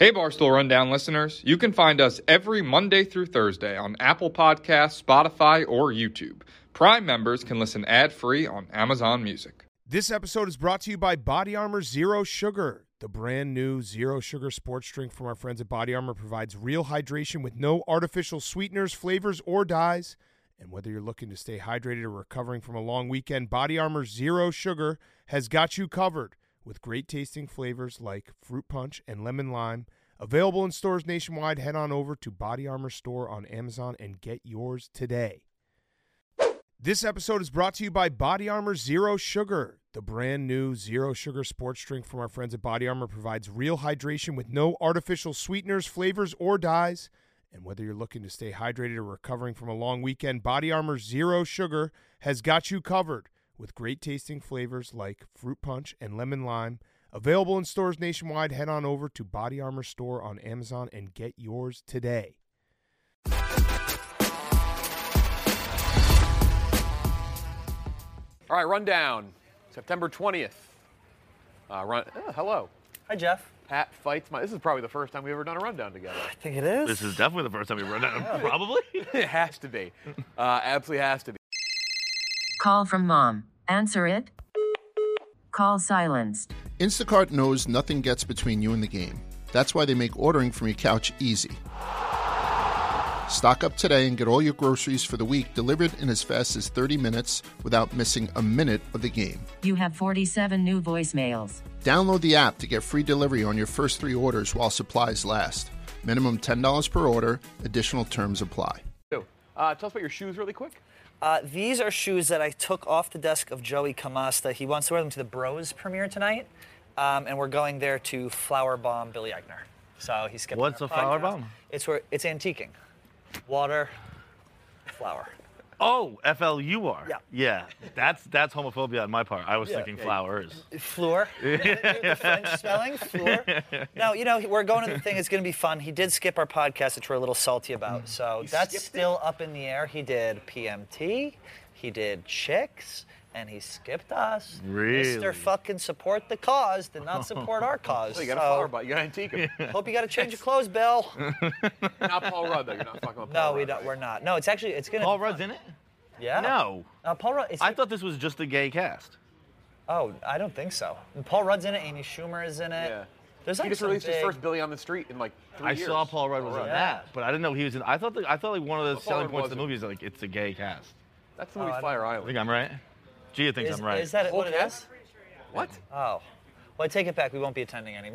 Hey Barstool Rundown listeners, you can find us every Monday through Thursday on Apple Podcasts, Spotify, or YouTube. Prime members can listen ad-free on Amazon Music. This episode is brought to you by Body Armor Zero Sugar. The brand new Zero Sugar sports drink from our friends at Body Armor provides real hydration with no artificial sweeteners, flavors, or dyes. And whether you're looking to stay hydrated or recovering from a long weekend, Body Armor Zero Sugar has got you covered with great tasting flavors like fruit punch and lemon lime. Available in stores nationwide. Head on over to Body Armor store on Amazon and get yours today. This episode is brought to you by Body Armor Zero Sugar. The brand new Zero Sugar sports drink from our friends at Body Armor provides real hydration with no artificial sweeteners, flavors, or dyes. And whether you're looking to stay hydrated or recovering from a long weekend, Body Armor Zero Sugar has got you covered with great tasting flavors like fruit punch and lemon lime. Available in stores nationwide. Head on over to Body Armor store on Amazon and get yours today. All right, rundown. September 20th. Hello. Hi, Jeff. Pat fights my. This is probably the first time we've ever done a rundown together. I think it is. This is definitely the first time we've run down. Probably. It has to be. Absolutely has to be. Call from mom. Answer it. Call silenced. Instacart knows nothing gets between you and the game. That's why they make ordering from your couch easy. Stock up today and get all your groceries for the week delivered in as fast as 30 minutes without missing a minute of the game. You have 47 new voicemails. Download the app to get free delivery on your first 3 orders while supplies last. Minimum $10 per order. Additional terms apply. Tell us about your shoes really quick. These are shoes that I took off the desk of Joey Camasta. He wants to wear them to the Bros premiere tonight, and we're going there to Flower Bomb Billy Eichner. So he skipped. What's a Flower Bomb? It's antiquing. Water, flower. Oh, FLUR. Yeah. Yeah. That's homophobia on my part. I was thinking flowers. Fleur. The French spelling, fleur. No, we're going to the thing. It's going to be fun. He did skip our podcast, which we're a little salty about. So that's still up in the air. He did PMT. He did Chicks. And he skipped us. Really? Mr. Fucking support the cause did not support our cause. Well, you got a flower bot. You got an antique. Hope you got to change your clothes, Bill. Not Paul Rudd, though. You're not fucking with Paul No, Rudd. we don't. We're not. No, it's going to. Paul Rudd's in it? Yeah. No. Paul Rudd. I thought this was just a gay cast. Oh, I don't think so. And Paul Rudd's in it. Amy Schumer is in it. Yeah. There's He like just released his first Billy on the Street in like 3 years. I saw Paul Rudd was in that, but I didn't know he was in. I thought like one of the Paul selling Rudd points of the wasn't. movie is like it's a gay cast. That's the movie I Fire I Island. think I'm right. Gia thinks I'm right. Is that what it Okay. is? What? Oh. Well, I take it back. We won't be attending anymore.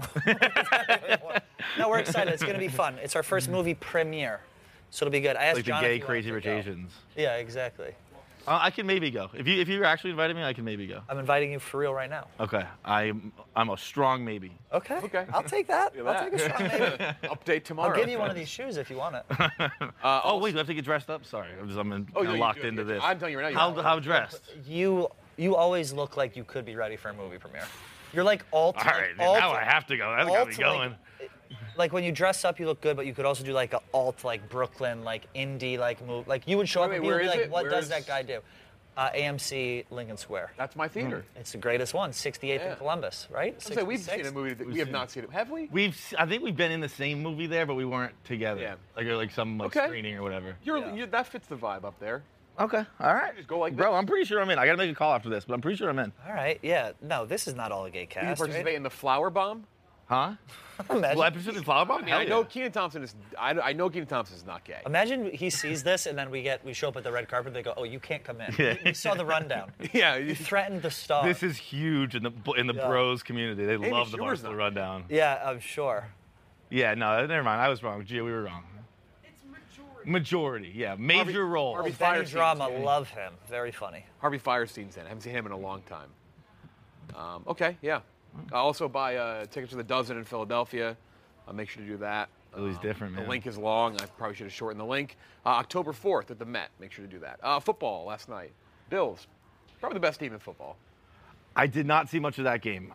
No, we're excited. It's going to be fun. It's our first movie premiere, so it'll be good. I asked Like the John if gay he wanted Crazy to Rich go. Asians. Yeah, exactly. I can maybe go. If you actually invited me, I can maybe go. I'm inviting you for real right now. Okay. I'm a strong maybe. Okay. Okay. I'll take that. I'll take a strong maybe. Update tomorrow. I'll give you one of these shoes if you want it. Oh wait, do I have to get dressed up? Sorry, I'm no, you locked do. into this. I'm telling you right now. How dressed? You always look like you could be ready for a movie premiere. You're like alt. All right, now I have to go. That's gotta be going. Like when you dress up, you look good, but you could also do like a alt, like Brooklyn, like indie, like move. Like you would show up and where be is like, it? "What Where does is- that guy do?" AMC Lincoln Square. That's my theater. It's the greatest one, 68th in Columbus, right? I say we've 66? seen a movie that we have not seen it. Have we? I think we've been in the same movie there, but we weren't together. Yeah. Like some Okay. screening or whatever. That fits the vibe up there. Okay. All right. Just go like Bro, this. I'm pretty sure I'm in. I gotta make a call after this, but I'm pretty sure I'm in. All right, yeah. No, this is not all a gay You cast. participate Right? in the Flower Bomb? Huh? Imagine, Will I participate in Flower Bomb? I mean, Hell I know yeah. Kenan Thompson is. I know Kenan Thompson is not gay. imagine he sees this and then we show up at the red carpet. They go, "Oh, you can't come in." Yeah. We saw the rundown. Yeah. You threatened the star. This is huge in the Yeah. bros community. They Amy love the Schumer's Barstool not. Rundown. Yeah, I'm sure. Yeah, no, never mind. I was wrong. Gia, we were wrong. It's majority. Yeah, major role. Harvey Benny Firestein's Drama, in it. love him. Very funny. Harvey Firestein's in. I haven't seen him in a long time. Okay, yeah. I also buy tickets to the Dozen in Philadelphia. Make sure to do that. Oh, he's different, man. The link is long. I probably should have shortened the link. October 4th at the Met. Make sure to do that. Football last night. Bills. Probably the best team in football. I did not see much of that game.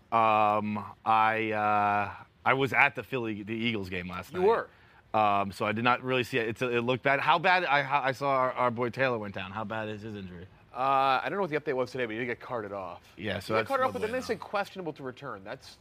I was at the Eagles game last night. You were. So I did not really see it. It looked bad. How bad? I saw our boy Taylor went down. How bad is his injury? I don't know what the update was today, but he did get carted off. Yeah, so He got that's carted off, but lovely then they enough. said questionable to return.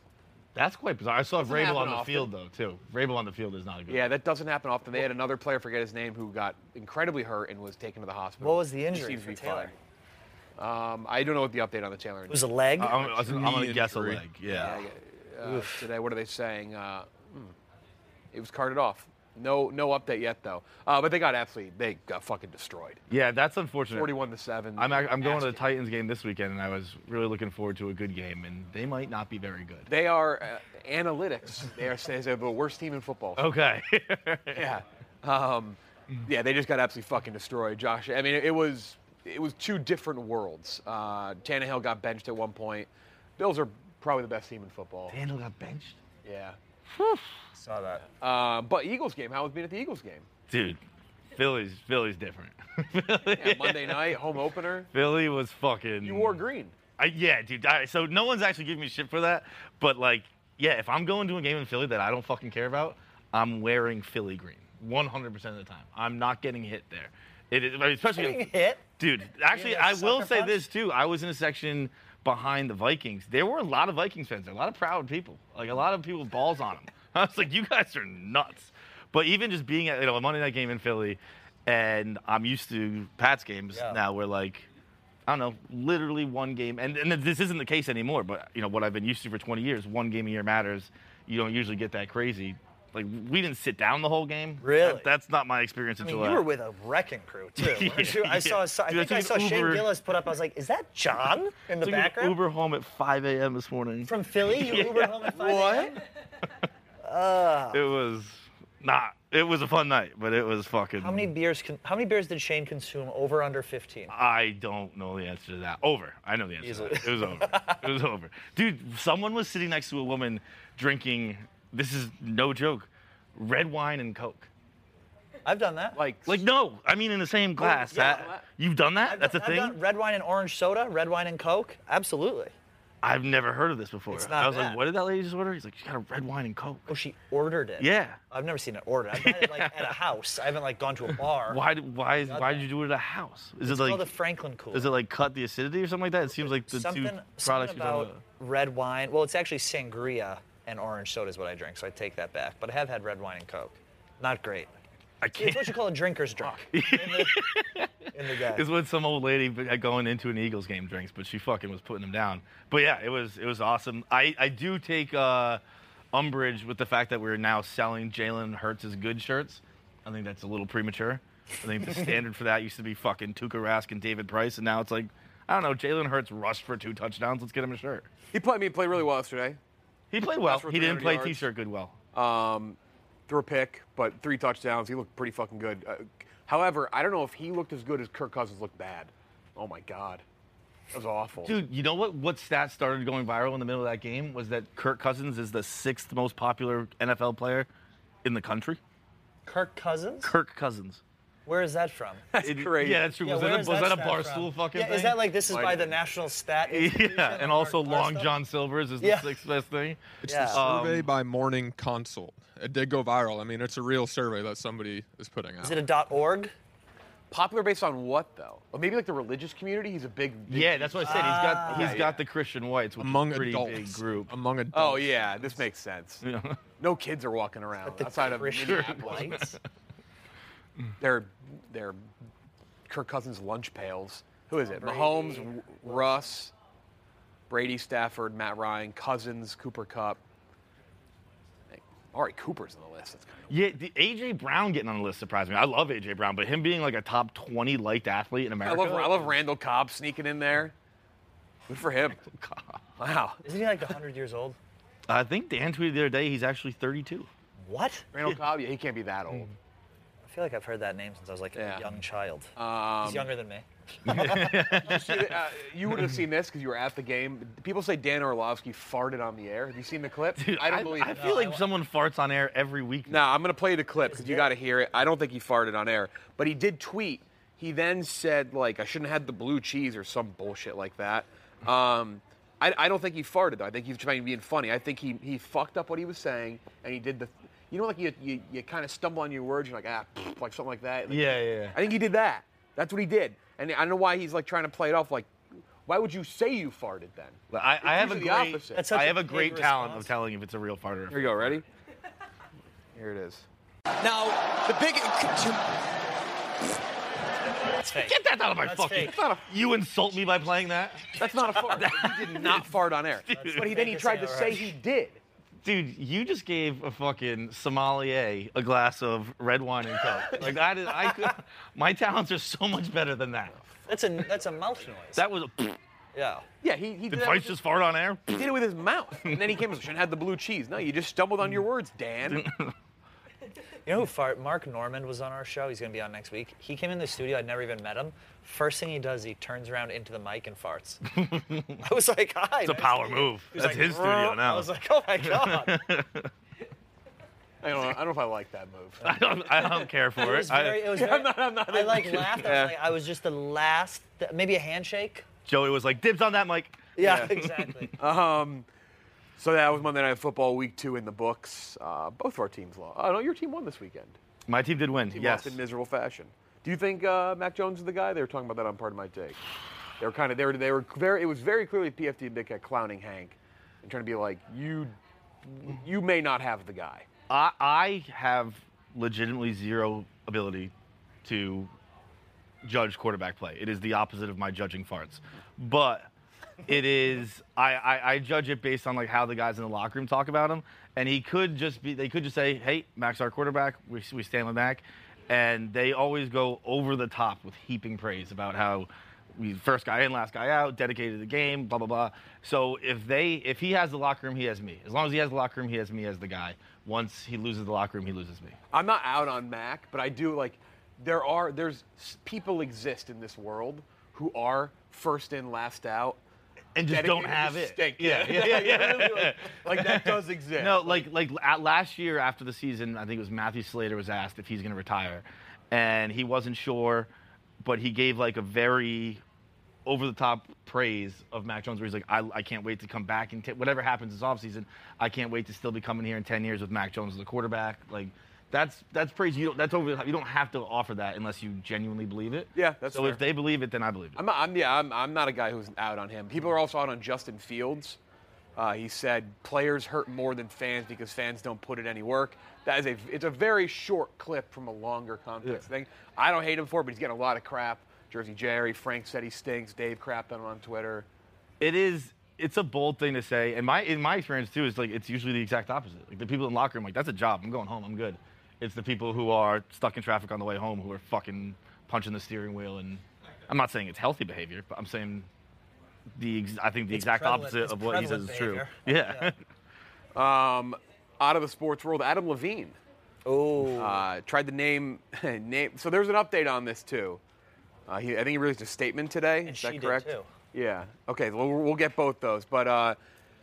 That's quite bizarre. I saw Doesn't Vrabel happen on the often. field, though, too. Vrabel on the field is not a good Yeah, that doesn't happen often. They had another player, forget his name, who got incredibly hurt and was taken to the hospital. What was the He injury seems to for be Taylor? fine. I don't know what the update on the Taylor It was a leg. I'm going to guess a injury. leg. Yeah. Today. What are they saying? It was carted off. No update yet though. But they got fucking destroyed. Yeah, that's unfortunate. 41-7. I'm going to the Nasty. Titans game this weekend, and I was really looking forward to a good game, and they might not be very good. They are analytics. They're the worst team in football. Okay. Yeah. Yeah, they just got absolutely fucking destroyed, Josh. I mean, it was two different worlds. Tannehill got benched at one point. Bills are probably the best team in football. Daniel got benched? Yeah. Saw that. But Eagles game, how was being at the Eagles game? Dude, Philly's different. Yeah, Monday night, home opener. Philly was fucking... You wore green. Yeah, dude. So no one's actually giving me shit for that. But, like, yeah, if I'm going to a game in Philly that I don't fucking care about, I'm wearing Philly green 100% of the time. I'm not getting hit there. It is, especially Getting hit? Dude, actually, Getting a I will sucker say punch? this, too. I was in a section behind the Vikings. There were a lot of Vikings fans there, a lot of proud people. Like, a lot of people with balls on them. I was like, you guys are nuts. But even just being at a Monday night game in Philly, and I'm used to Pat's games now where, like, I don't know, literally one game. And this isn't the case anymore, but, what I've been used to for 20 years, one game a year matters. You don't usually get that crazy. Like, we didn't sit down the whole game. Really? That's not my experience I in mean, Gillette. you were with a wrecking crew, too. weren't you? I saw Dude, I took an Shane Uber- Gillis put up. I was like, is that John in the Took an background? Uber home at 5 a.m. this morning. From Philly? You Ubered home at 5 a.m.? It was a fun night, but it was fucking. How many beers did Shane consume over under 15? I don't know the answer to that. Over. I know the answer to that. It was over. It was over. Dude, someone was sitting next to a woman drinking, this is no joke, red wine and Coke. I've done that. Like no, I mean in the same glass. yeah. You've done that? That's a I've thing? done red wine and orange soda, red wine and Coke. Absolutely. I've never heard of this before. It's not I was bad. like, what did that lady just order? He's like, she got a red wine and Coke. Oh, she ordered it. Yeah. I've never seen it ordered. I've done it like at a house. I haven't like gone to a bar. Why did you do it at a house? Is It's it like called a Franklin cooler. Does it like cut the acidity or something like that? It seems like the something, two products something you don't about red wine. Well, it's actually sangria and orange soda is what I drink, so I take that back. But I have had red wine and Coke. Not great. I It's can't. what you call a drinker's drink in the day. It's what some old lady going into an Eagles game drinks, but she fucking was putting them down. But yeah, it was awesome. I do take umbrage with the fact that we're now selling Jalen Hurts' good shirts. I think that's a little premature. I think the standard for that used to be fucking Tuukka Rask and David Price, and now it's like, I don't know, Jalen Hurts rushed for 2 touchdowns. Let's get him a shirt. He played really well yesterday. He played well. Rushed for He didn't 300 play yards. T-shirt good well. Threw a pick, but 3 touchdowns. He looked pretty fucking good. However, I don't know if he looked as good as Kirk Cousins looked bad. Oh my God. That was awful. Dude, you know what stat started going viral in the middle of that game was that Kirk Cousins is the 6th most popular NFL player in the country. Kirk Cousins? Kirk Cousins. Where is that from? That's crazy. Yeah, that's true. Yeah, was where that is a stat Barstool from? fucking Yeah, thing? is that like this is by the National Stat Institution? Yeah, and also or Long stuff? John Silver's is Yeah. the 6th best thing. It's Yeah. the survey by Morning Consult. It did go viral. I mean, it's a real survey that somebody is putting out. Is it a .org? Popular based on what though? Or maybe like the religious community. He's a big. Yeah, that's what I said. He's got the Christian whites, which among is a pretty adults? big group. Among adults. Oh yeah, this makes sense. You know? No kids are walking around The outside of Christian Minneapolis. whites? They're Kirk Cousins' lunch pails. Who is it? Mahomes, Russ, Brady, Stafford, Matt Ryan, Cousins, Cooper Kupp. Amari Cooper's on the list. That's kind of Yeah, the A.J. Brown getting on the list surprised me. I love A.J. Brown, but him being like a top 20 liked athlete in I America. love Randall Cobb sneaking in there. Good for him. Wow. Isn't he like 100 years old? I think Dan tweeted the other day he's actually 32. What? Randall Cobb, yeah, he can't be that old. I feel like I've heard that name since I was like Yeah. a young child. He's younger than me. You would have seen this because you were at the game. People say Dan Orlovsky farted on the air. Have you seen the clip? Dude, I don't believe I it. feel like someone farts on air every week. No, I'm going to play the clip because you got to hear it. I don't think he farted on air, but he did tweet. He then said, like, I shouldn't have had the blue cheese or some bullshit like that. I don't think he farted, though. I think he was trying to be funny. I think he fucked up what he was saying, and he did the, like you kind of stumble on your words, you're like, like something like that. Like, Yeah. I think he did that. That's what he did. And I don't know why he's, like, trying to play it off like Why would you say you farted then? I have a usually the great, opposite. That's such I a have a pig great talent response. of telling if it's a real fart or Here we go. Ready? Here it is. Now, the big. That's fake. Get that out of my That's fucking. fake. You insult me by playing that? That's not a fart. He did not fart on air. But then he tried to say he did. Dude, you just gave a fucking sommelier a glass of red wine and coke. Like that is, my talents are so much better than that. That's a mouth noise. That was a. Yeah. Yeah, he did Did that Price with his- just fart on air? He did it with his mouth. And then he came and shouldn't have had the blue cheese. No, you just stumbled on your words, Dan. You know who fart? Mark Norman was on our show. He's going to be on next week. He came in the studio. I'd never even met him. First thing he does, he turns around into the mic and farts. I was like, hi. It's a power move. He was That's like, his studio now. I was like, oh my God. I don't know if I like that move. I don't care for It it. was very, I'm not I like laughed. I was just the last, maybe a handshake. Joey was like, dibs on that mic. Yeah, exactly. So that was Monday Night Football, Week 2 in the books. Both of our teams lost. Oh, no, your team won this weekend. My team did win. Team Yes. lost in miserable fashion. Do you think Mac Jones is the guy? They were talking about that on Part of My Take. They were very. It was very clearly PFT and Big Cat clowning Hank and trying to be like, you may not have the guy. I have legitimately zero ability to judge quarterback play. It is the opposite of my judging farts. But it is, I judge it based on like how the guys in the locker room talk about him. And they could just say, hey, Mac's our quarterback. We stand with Mac. And they always go over the top with heaping praise about how we first guy in, last guy out, dedicated to the game, blah, blah, blah. So if he has the locker room, he has me. As long as he has the locker room, he has me as the guy. Once he loses the locker room, he loses me. I'm not out on Mac, but I do like, there's people exist in this world who are first in, last out. And just don't dedicated have to it. stink. Yeah. Really, like that does exist. No, like last year after the season, I think it was Matthew Slater was asked if he's going to retire, and he wasn't sure, but he gave like a very over-the-top praise of Mac Jones, where he's like, I can't wait to come back and whatever happens this offseason, I can't wait to still be coming here in 10 years with Mac Jones as the quarterback. Like, that's praise. You don't have to offer that unless you genuinely believe it. Yeah, that's so fair. if they believe it, then I believe it. I'm not a guy who's out on him. People are also out on Justin Fields. He said players hurt more than fans because fans don't put in any work. It's a very short clip from a longer context thing. I don't hate him for it, but he's getting a lot of crap. Jersey Jerry, Frank said he stinks. Dave crapped on him on Twitter. It's a bold thing to say. And in my experience too, it's like it's usually the exact opposite. Like the people in the locker room, like that's a job. I'm going home. I'm good. It's the people who are stuck in traffic on the way home who are fucking punching the steering wheel. And I'm not saying it's healthy behavior, but I'm saying I think the exact opposite of what he says is true. Yeah. Out of the sports world, Adam Levine. Oh. Tried to name. So there's an update on this too. I think he released a statement today. And Is that she correct? did too. Yeah. Okay. Well, we'll get both those. But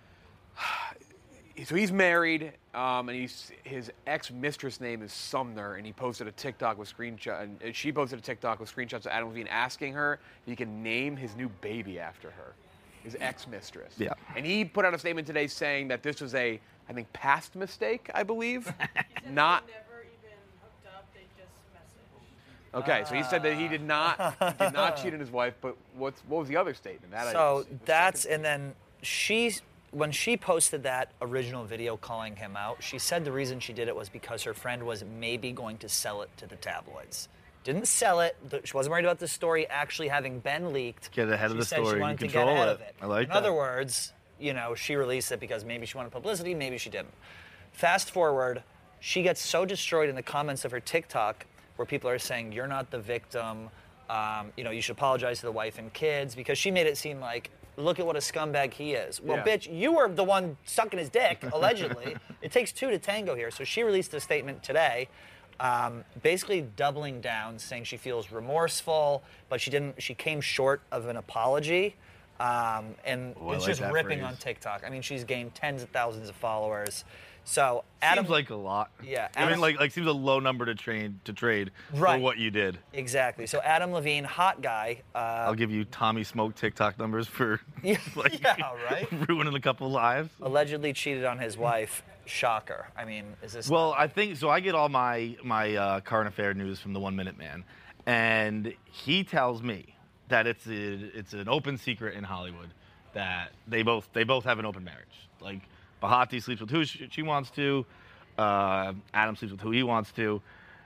so he's married, and his ex-mistress name is Sumner, and he posted a TikTok with and she posted a TikTok with screenshots of Adam Levine asking her if he can name his new baby after her, his ex-mistress. Yeah. And he put out a statement today saying that this was I think, past mistake, I believe. Not. Never even hooked up. They just messaged. Okay, so he said that he did not cheat on his wife, but what was the other statement? And then when she posted that original video calling him out, she said the reason she did it was because her friend was maybe going to sell it to the tabloids. Didn't sell it. She wasn't worried about the story actually having been leaked. Get ahead of the She said story. she wanted You to get control ahead it. of it. I like In that. other words, she released it because maybe she wanted publicity, maybe she didn't. Fast forward, she gets so destroyed in the comments of her TikTok where people are saying, you're not the victim, you should apologize to the wife and kids, because she made it seem like, look at what a scumbag he is. Well, bitch, you were the one sucking his dick, allegedly. It takes two to tango here. So she released a statement today, basically doubling down, saying she feels remorseful, but she came short of an apology. And it's like just that ripping phrase. on TikTok. I mean, she's gained tens of thousands of followers. So Adam, Seems like a lot. Yeah, I mean, Adam- like seems a low number to trade for Right. what you did. exactly. So Adam Levine, hot guy. I'll give you Tommy Smoke TikTok numbers for Yeah, right. ruining a couple lives. Allegedly cheated on his wife. Shocker. I mean, is this? Well, I think so. I get all my current affair news from the 1 Minute Man, and he tells me that it's an open secret in Hollywood that they both have an open marriage. Like Bahati sleeps with who she wants to, Adam sleeps with who he wants to,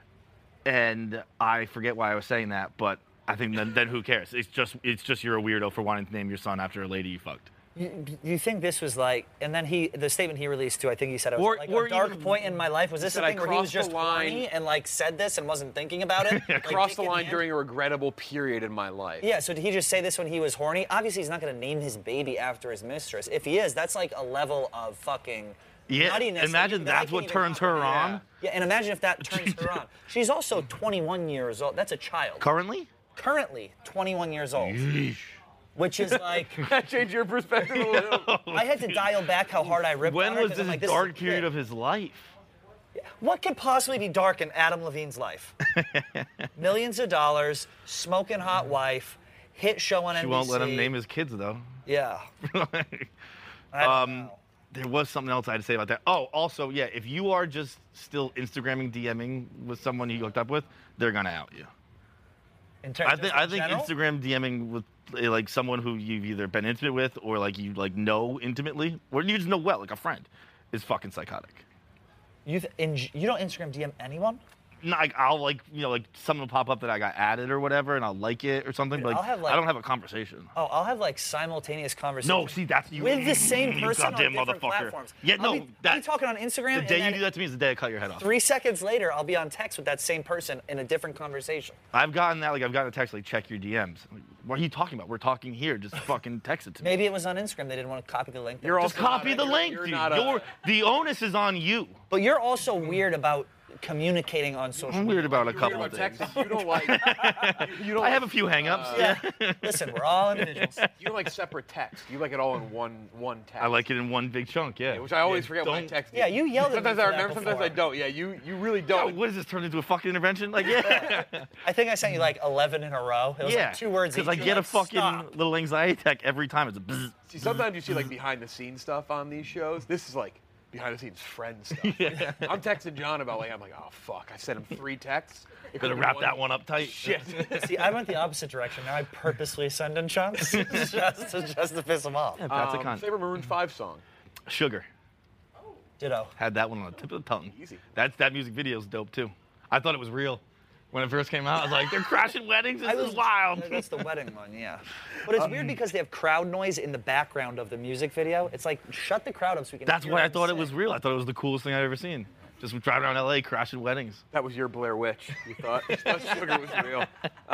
and I forget why I was saying that, but I think then who cares? It's just you're a weirdo for wanting to name your son after a lady you fucked. You think this was like, and then the statement he released too, I think he said it was Or a dark even- point in my life. Was this a said, thing "I where he was crossed just the line." horny and like said this and wasn't thinking about it? Like, Crossed the dick in line hand? during a regrettable period in my life. Yeah, so did he just say this when he was horny? Obviously, he's not going to name his baby after his mistress. If he is, that's like a level of fucking nuttiness. Imagine that I that's can't what even turns her comprehend. on. Yeah, and imagine if that turns her on. She's also 21 years old. That's a child. Currently 21 years old. Which is like, That changed your perspective a little. I had to dial back how hard I ripped when on her, was 'cause this I'm like, is a dark period kid. of his life? What could possibly be dark in Adam Levine's life? Millions of dollars, smoking hot wife, hit show on NBC. She won't let him name his kids though. Yeah. I don't know. There was something else I had to say about that. Oh, also, yeah, if you are just still Instagramming, DMing with someone you hooked up with, they're gonna out you. In terms I of think general? Instagram DMing with like someone who you've either been intimate with or like you like know intimately, or you just know well, like a friend, is fucking psychotic. You don't Instagram DM anyone? No, like I'll like something will pop up that I got added or whatever, and I'll like it or something. Dude, But I'll have, like- I don't have a conversation. Oh, I'll have like simultaneous conversations. No, see that's you with the same you person on goddamn different motherfucker. platforms. Yeah, I'll no, be talking on Instagram. the day and you then do that to me is the day I cut your head off. 3 seconds later, I'll be on text with that same person in a different conversation. I've gotten that. Like I've gotten a text like check your DMs. Like, what are you talking about? We're talking here. Just fucking text it to me. Maybe it was on Instagram. They didn't want to copy the link. You're Just also not copy a- the you're- link, you're dude. not a- The onus is on you. But you're also weird about communicating on social I'm media. weird about a You're couple about of things. Texas. You don't like. You don't I have a like, few hangups. Yeah. Listen, we're all individuals. You don't like separate text. You like it all in one text. I like it in one big chunk. Yeah. Which I always forget when I don't- text. Yeah, you yelled at me Sometimes for I that remember. Sometimes I before. don't. Yeah, you really Yo, don't. what is this turned into a fucking intervention? Like yeah. I think I sent you like 11 in a row. It was Yeah. like 2 words each. Because I You're get a like, fucking "Stop." little anxiety attack every time. It's a bzz. See, sometimes you see like behind the scenes stuff on these shows. This is like behind the scenes friend stuff. I'm texting John about like I'm like, oh fuck, I sent him 3 texts. It Better could've wrap been that one up tight. Shit. See, I went the opposite direction. Now I purposely send in chunks just to piss them off. That's a con. Favorite Maroon 5 song? Sugar. Ditto. Had that one on the tip of the tongue. Easy. That music video is dope too. I thought it was real. When it first came out, I was like, they're crashing weddings? This is wild. That's the wedding one, yeah. But it's weird because they have crowd noise in the background of the music video. It's like, shut the crowd up so we can That's hear why I them thought it sing. was real. I thought it was the coolest thing I've ever seen. Just driving around LA crashing weddings. That was your Blair Witch. You thought, you thought sugar was real.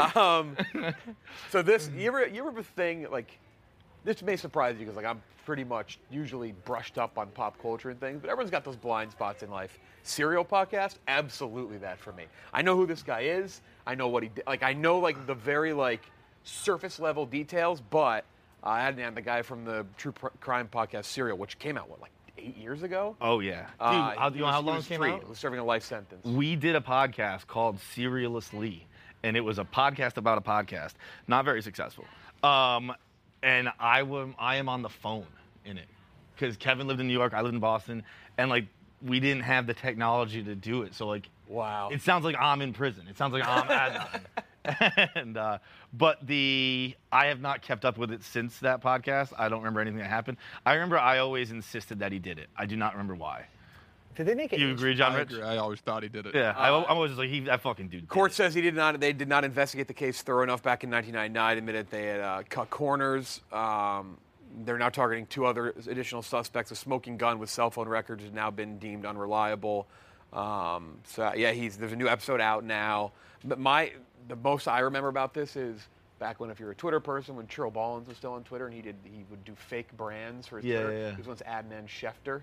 So this, you ever thing like, this may surprise you because like I'm pretty much usually brushed up on pop culture and things, but everyone's got those blind spots in life. Serial podcast, absolutely that for me. I know who this guy is. I know what he did. Like I know like the very like surface level details, but Adnan, the guy from the True Crime podcast Serial, which came out like 8 years ago. Oh yeah. Dude, you know how long it came out? He was serving a life sentence. We did a podcast called Serialist Lee, and it was a podcast about a podcast. Not very successful. And I am on the phone in it because Kevin lived in New York, I lived in Boston, and like we didn't have the technology to do it. So like, Wow. it sounds like I'm in prison. It sounds like I'm Adnan. And but I have not kept up with it since that podcast. I don't remember anything that happened. I remember I always insisted that he did it. I do not remember why. Did they make it? You agree, John I Rich? agree. I always thought he did it. Yeah, I'm always just like that fucking dude. Court says they did not investigate the case thorough enough back in 1999. Admitted they had cut corners. They're now targeting 2 other additional suspects. A smoking gun with cell phone records has now been deemed unreliable. So yeah, there's a new episode out now. But the most I remember about this is back when, if you're a Twitter person, when Churl Ballins was still on Twitter and he would do fake brands for his Twitter. Yeah. He was once Adnan Schefter,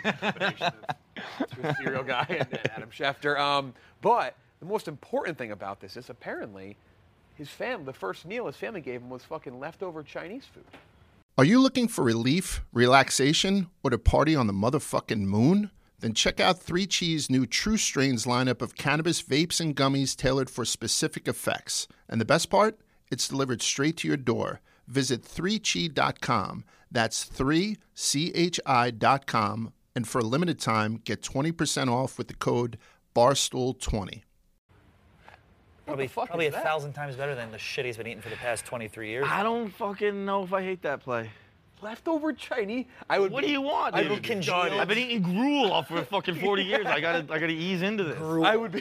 a serial guy, and Adam Schefter. But the most important thing about this is apparently his family, the first meal his family gave him was fucking leftover Chinese food. Are you looking for relief, relaxation, or to party on the motherfucking moon? Then check out 3 Cheese' new True Strains lineup of cannabis vapes and gummies tailored for specific effects. And the best part? It's delivered straight to your door. Visit 3chi.com. That's 3chi.com. And for a limited time, get 20% off with the code BARSTOOL20. Probably fuck probably is that? 1,000 times better than the shit he's been eating for the past 23 years. I don't fucking know if I hate that play. Leftover Chinese. What do you want, I dude? would congealed. I've been eating gruel for fucking 40 years. I gotta ease into this. I would be.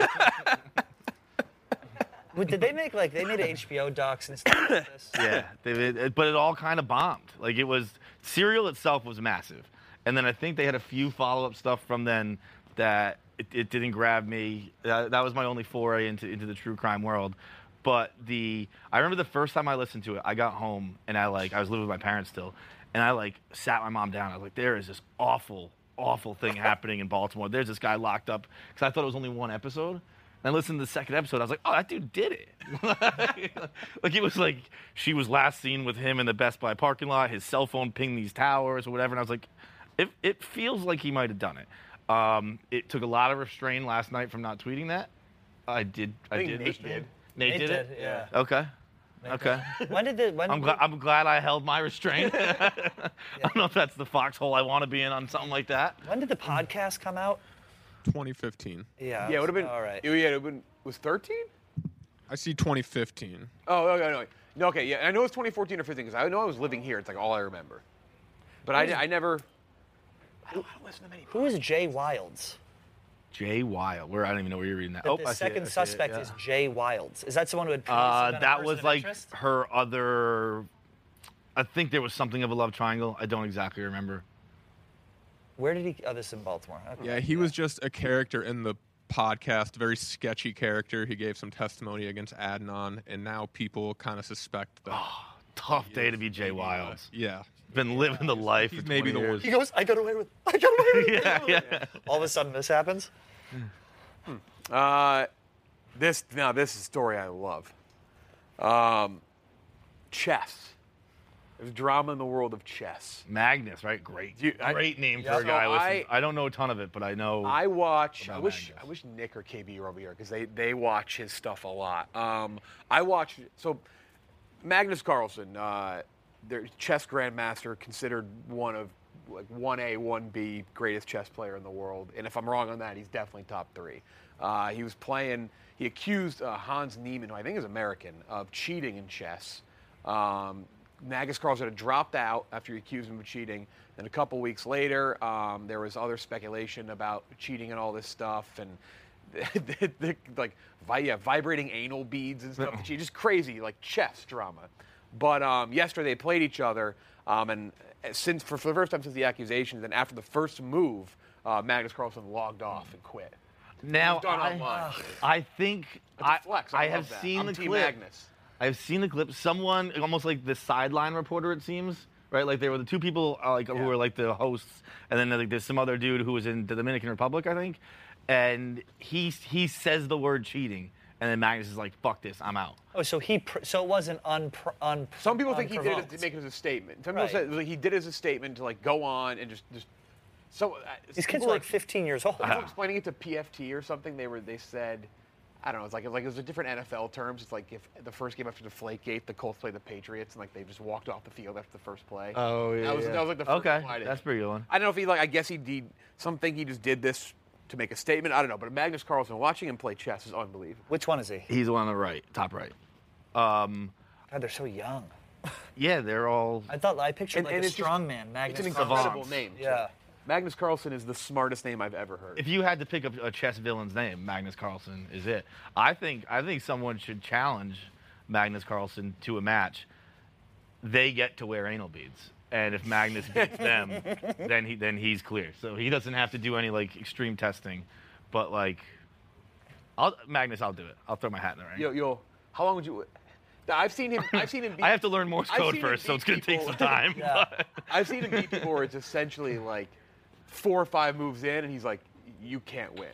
Did they make they made HBO docs and stuff like this? Yeah, but it all kind of bombed. Like Serial itself was massive, and then I think they had a few follow-up stuff from then that it didn't grab me. That was my only foray into the true crime world. But I remember the first time I listened to it, I got home and I was living with my parents still, and I sat my mom down. I was like, there is this awful thing happening in Baltimore. There's this guy locked up because I thought it was only one episode. And I listened to the second episode. I was like, oh, that dude did it. It was like she was last seen with him in the Best Buy parking lot. His cell phone pinged these towers or whatever. And I was like, it feels like he might have done it. It took a lot of restraint last night from not tweeting that. I did. Nate did. Nate did it? Yeah. Okay. Okay. I'm glad I held my restraint. I don't know if that's the foxhole I want to be in on something like that. When did the podcast come out? 2015. Yeah. Yeah, it would have been. All right. Yeah, it would have been. Was 13? I see 2015. Oh, okay, no, okay, yeah. I know it's 2014 or 15 because I know I was living here. It's like all I remember. But I never. I don't listen to many. Who is Jay Wilds? Jay Wild. I don't even know where you're reading that. The I see it, second I see it, suspect yeah. is Jay Wilds. Is that someone who had previously been a that person was of like interest? her other. I think there was something of a love triangle. I don't exactly remember. Where did he? Oh, this is in Baltimore. Okay. Yeah, he was just a character in the podcast, very sketchy character. He gave some testimony against Adnan, and now people kind of suspect that. Tough day to be Jay Wilds. Yeah. Been living the life. He's for maybe 20 the years. worst. He goes, I got away with it. Yeah. All of a sudden, this happens. This is a story I love. Chess. There's drama in the world of chess. Magnus, right? Great name for Yeah. a guy. So Listen, I don't know a ton of it, but I know. I wish Magnus. Nick or KB were over here because they watch his stuff a lot. I watch Magnus Carlsen, their chess grandmaster, considered one of 1A, 1B greatest chess player in the world. And if I'm wrong on that, he's definitely top 3. He accused Hans Niemann, who I think is American, of cheating in chess. Magnus Carlsen had dropped out after he accused him of cheating. Then a couple weeks later, there was other speculation about cheating and all this stuff, and vibrating anal beads and stuff. Just crazy, like chess drama. But yesterday they played each other, and since for the first time since the accusations, and after the first move, Magnus Carlsen logged off and quit. Now It was done online. I think That's a flex. I love have that. seen I'm the Team clip. Magnus. I've seen the clip. Someone, almost like the sideline reporter, it seems, right? Like there were the two people who were like the hosts, and then there's some other dude who was in the Dominican Republic, I think, and he says the word cheating, and then Magnus is like, "Fuck this, I'm out." Oh, so it wasn't Some people think he did it unprovoked. to make it as a statement. Some Right. people said he did it as a statement to go on and just. So These kids people are like 15 years old. People explaining it to PFT or something. They said, I don't know. It was a different NFL terms. It's like if the first game after Deflategate, the Colts played the Patriots, and they just walked off the field after the first play. Oh yeah. That was like the first okay. one I did. That's a pretty good one. I don't know if he I guess he did something. He just did this to make a statement. I don't know. But Magnus Carlsen, watching him play chess is unbelievable. Which one is he? He's the one on the right, top right. God, they're so young. Yeah, they're all. I pictured And a it's just- strong man, Magnus It's an Carlsen. incredible name. too. Yeah. Magnus Carlsen is the smartest name I've ever heard. If you had to pick up a chess villain's name, Magnus Carlsen is it. I think someone should challenge Magnus Carlsen to a match. They get to wear anal beads, and if Magnus beats them, then he's clear. So he doesn't have to do any extreme testing. But Magnus, I'll do it. I'll throw my hat in the ring. How long would you? I've seen him beat. I have to learn Morse I've code seen him first, so beat it's going to take people. some time. Yeah. but- I've seen him beat people where it's essentially 4 or 5 moves in, and he's like, "You can't win.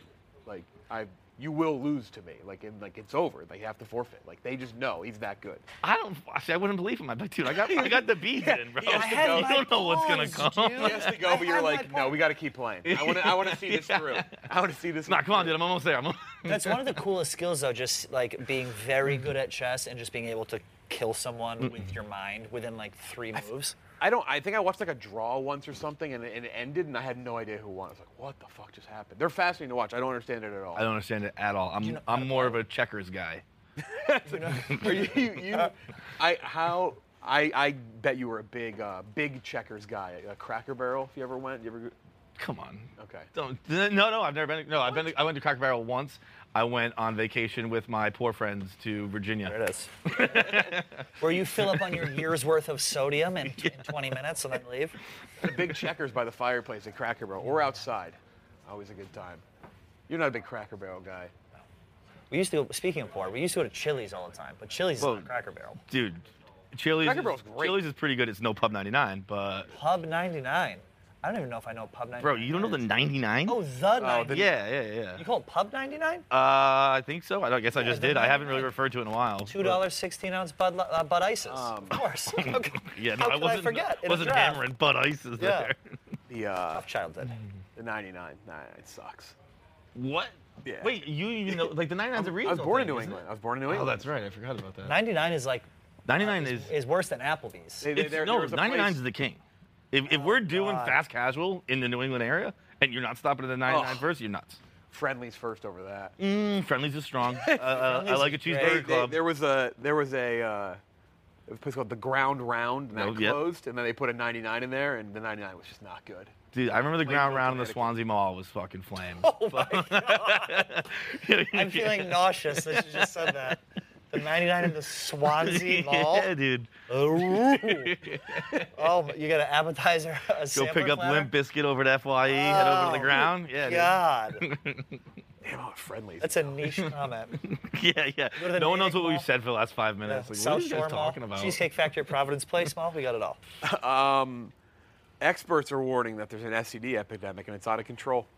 You will lose to me. It's over. You have to forfeit. They just know he's that good." I wouldn't believe him. I'd be like, dude, I got the beads in, bro. He has to had go. my You don't know what's going to balls, come. He has to go, but you're like, "No, we got to keep playing. I want to see this through. I want to see this." Nah, come on, dude. I'm almost there. That's one of the coolest skills, though, just being very good at chess and just being able to kill someone with your mind within 3 moves. I think I watched like a draw once or something, and it ended, and I had no idea who won. I was like, what the fuck just happened? They're fascinating to watch. I don't understand it at all. I don't understand it at all. I'm more of a checkers guy. Are you I bet you were a big checkers guy. A Cracker Barrel, if you ever went. You ever? Come on. Okay. No, I've never been. No, I went to Cracker Barrel once. I went on vacation with my poor friends to Virginia. There it is. Where you fill up on your year's worth of sodium in 20 minutes and then leave. The big checkers by the fireplace at Cracker Barrel or outside. Always a good time. You're not a big Cracker Barrel guy. We used to go, speaking of porn, we used to go to Chili's all the time, but Chili's is not Cracker Barrel. Dude, Chili's Cracker Barrel's great. Chili's is pretty good. It's no Pub 99, but Pub 99. I don't even know if I know Pub 99. bro, you don't know the 99? Oh, the 99. Yeah. You call it Pub 99? I think so. I guess I just did. I haven't really referred to it in a while. $2 16-ounce Bud Ices. Of course. Yeah, no, How I could wasn't. I forget? In a Wasn't draft. hammering Bud Ices there. Tough childhood. The 99. Nah, it sucks. What? Yeah. Wait, you know, like the 99's a I regional was born in thing, New isn't England. it? I was born in New Oh, England. that's right. I forgot about that. 99 is like 99 is worse than Applebee's. No, 99 is the king. If we're doing God. fast casual in the New England area and you're not stopping at the 99 first, you're nuts. Friendly's first over that. Friendly's is strong. I like a cheeseburger club. There was a place called the Ground Round, and that closed, and then they put a 99 in there, and the 99 was just not good. Dude, I remember the ground Lakeville, round in the Connecticut. Swansea Mall was fucking flame. Oh my God. I'm feeling nauseous that you just said that. The 99 in the Swansea Mall. Yeah, dude. Oh, you got an appetizer, a Go sampler pick up platter? Limp Bizkit over to FYE, head over to the ground. Yeah, God. Damn, how Friendly's. That's a niche comment. Yeah. Go to the No one knows what Natick we've Mall. said for the last 5 minutes. Like, South what are you Shore guys Mall, talking about? Cheesecake Factory at Providence Place Mall. We got it all. Experts are warning that there's an STD epidemic, and it's out of control.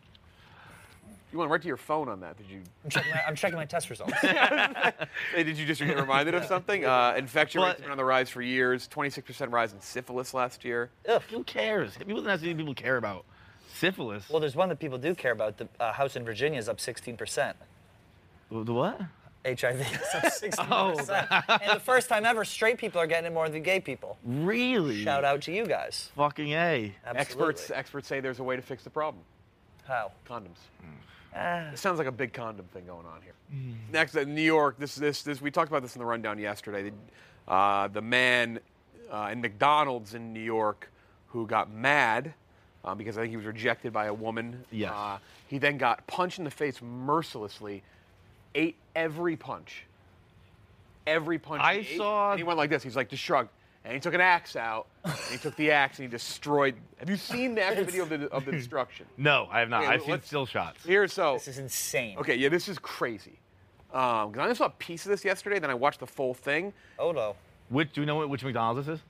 You went right to your phone on that. Did you? I'm checking my test results. Hey, did you just get reminded of something? Infection rates have been on the rise for years. 26% rise in syphilis last year. Ugh. Who cares? People in STD people care about. Syphilis. Well, there's one that people do care about. The house in Virginia is up 16%. The what? HIV is up 16%. And the first time ever, straight people are getting it more than gay people. Really? Shout out to you guys. Fucking A. Absolutely. Experts say there's a way to fix the problem. How? Condoms. It sounds like a big condom thing going on here. Next, New York. This we talked about this in the rundown yesterday. The man in McDonald's in New York who got mad because I think he was rejected by a woman. Yes. He then got punched in the face mercilessly. Ate every punch. Every punch. I he ate, saw- and he went like this. He's like just shrugged. And he took an axe out, and he took the axe and he destroyed. Have you seen the actual video of the destruction? No, I have not. Okay, I've seen let's- still shots. This is insane. Okay, yeah, this is crazy. Because I just saw a piece of this yesterday, then I watched the full thing. Oh no. Do we know which McDonald's this is?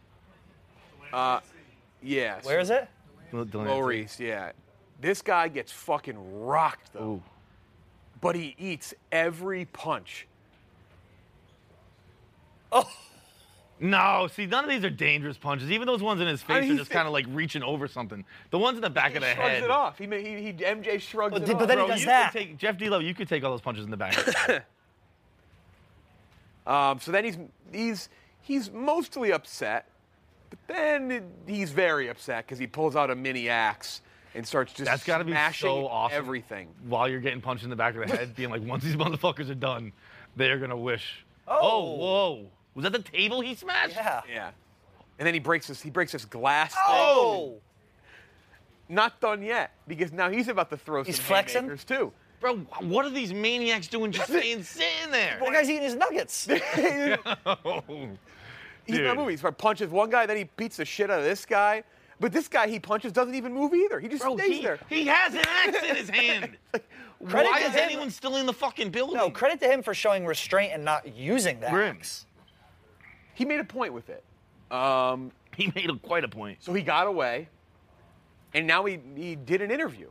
Yeah. Where is it? Lower East, yeah. This guy gets fucking rocked, though. Ooh. But he eats every punch. No, see, none of these are dangerous punches. Even those ones in his face are just kind of like reaching over something. The ones in the back of the Shrugs head. it off. MJ shrugs it off. but then he Bro, does you that. could take, Jeff D-Lo, you could take all those punches in the back. So then he's mostly upset, but then he's very upset because he pulls out a mini axe and starts just That's got to be smashing so awesome. everything. While you're getting punched in the back of the head, being like, once these motherfuckers are done, they're going to wish. Oh, whoa. Was that the table he smashed? Yeah. Yeah. And then he breaks this glass Oh. thing. Not done yet, because now he's about to throw He's some flexing? haymakers too. Bro, what are these maniacs doing just sitting there? The guy's eating his nuggets. He's in a movie. He punches one guy, then he beats the shit out of this guy. But this guy he punches doesn't even move either. He just stays there. He has an axe in his hand. Credit Why to is him. anyone still in the fucking building? No, credit to him for showing restraint and not using that. Grims. He made a point with it. He made quite a point. So he got away, and now he did an interview.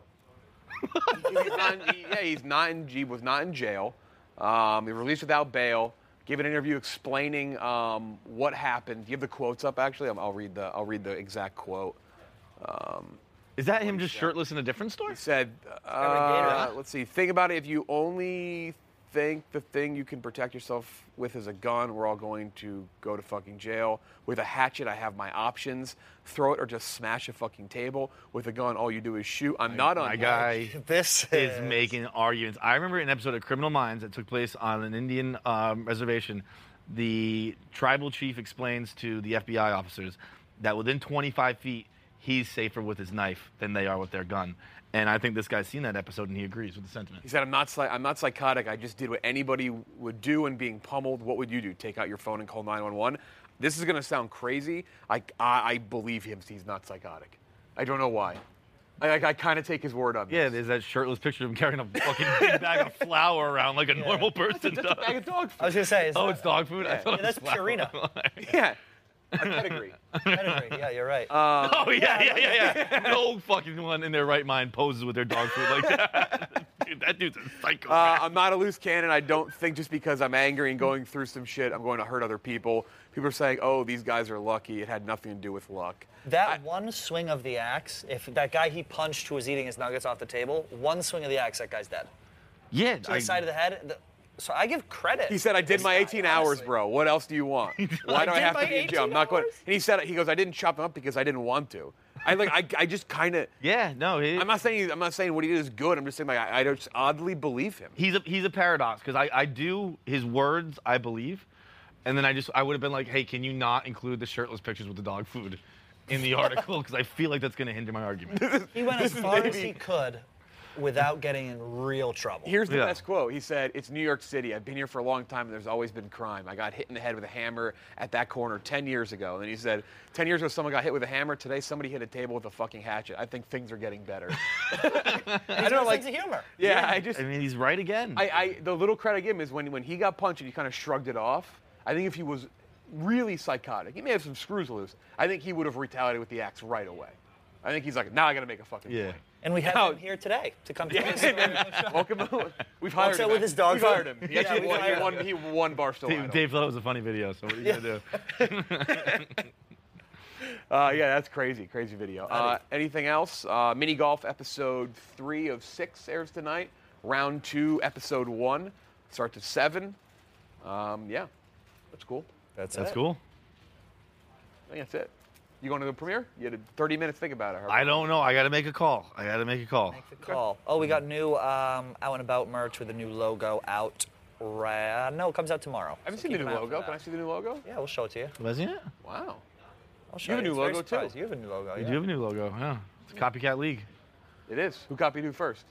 He was not in jail. He was released without bail. Gave an interview explaining what happened. Do you have the quotes up? Actually, I'll read the exact quote. Is that him just shirtless in a different store? He said, let's see. Think about it. If you only think the thing you can protect yourself with is a gun. We're all going to go to fucking jail. With a hatchet, I have my options. Throw it or just smash a fucking table. With a gun, all you do is shoot. I'm not on My guy This is making arguments. I remember an episode of Criminal Minds that took place on an Indian reservation. The tribal chief explains to the FBI officers that within 25 feet, he's safer with his knife than they are with their gun. And I think this guy's seen that episode, and he agrees with the sentiment. He said, I'm not psychotic. I just did what anybody would do and being pummeled. What would you do? Take out your phone and call 911? This is going to sound crazy. I believe him. He's not psychotic. I don't know why. I kind of take his word on this. Yeah, there's that shirtless picture of him carrying a fucking big bag of flour around like a normal person does. A bag of dog food. I was going to say. It's dog food? I thought it was that's flour. Purina. Yeah. A pedigree. Pedigree. Yeah, you're right. Yeah. No fucking one in their right mind poses with their dog food like that. Dude, that dude's a psycho. I'm not a loose cannon. I don't think just because I'm angry and going through some shit, I'm going to hurt other people. People are saying, oh, these guys are lucky. It had nothing to do with luck. That one swing of the axe, if that guy he punched who was eating his nuggets off the table, one swing of the axe, that guy's dead. Yeah. To the side of the head. So I give credit. He said, I did my 18 hours, honestly. bro. What else do you want? Why do I have to be in jail? I'm not going. hours? And he goes, I didn't chop him up because I didn't want to. I just kind of. Yeah, no. I'm not saying what he did is good. I'm just saying I just oddly believe him. He's a paradox because I do his words I believe, and then I would have been like, hey, can you not include the shirtless pictures with the dog food in the article because I feel like that's going to hinder my argument. He went as far as he could without getting in real trouble. Here's the best quote. He said, it's New York City. I've been here for a long time, and there's always been crime. I got hit in the head with a hammer at that corner 10 years ago. And then he said, 10 years ago, someone got hit with a hammer. Today, somebody hit a table with a fucking hatchet. I think things are getting better. I don't like sense of humor. Yeah, I mean, he's right again. The little credit I give him is when he got punched and he kind of shrugged it off. I think if he was really psychotic, he may have some screws loose. I think he would have retaliated with the axe right away. I think he's like, now I got to make a fucking point. And we have him here today to come to this. Welcome. We've hired him. With his dog. We've hired him. He actually won Barstool. Dave thought it was a funny video, so what are you going to do? Yeah, that's crazy. Crazy video. Anything else? Mini Golf episode 3 of 6 airs tonight. Round 2, episode 1 starts at 7. Yeah, that's cool. That's cool. I think that's it. You going to the premiere? You had 30 minutes to think about it. I don't know. I got to make a call. Make the call. Oh, we got new Out and About merch with a new logo out. No, it comes out tomorrow. I haven't seen the new logo. Can I see the new logo? Yeah, we'll show it to you. Wasn't it? Wow. I'll show you have a new logo, too. Surprised. You have a new logo, You do have a new logo, yeah. It's a copycat league. It is. Who copied who first?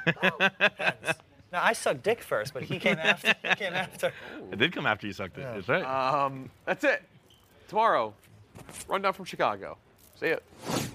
No, I sucked dick first, but he came after. It did come after you sucked it. That's right. That's it. Tomorrow, rundown from Chicago. See ya.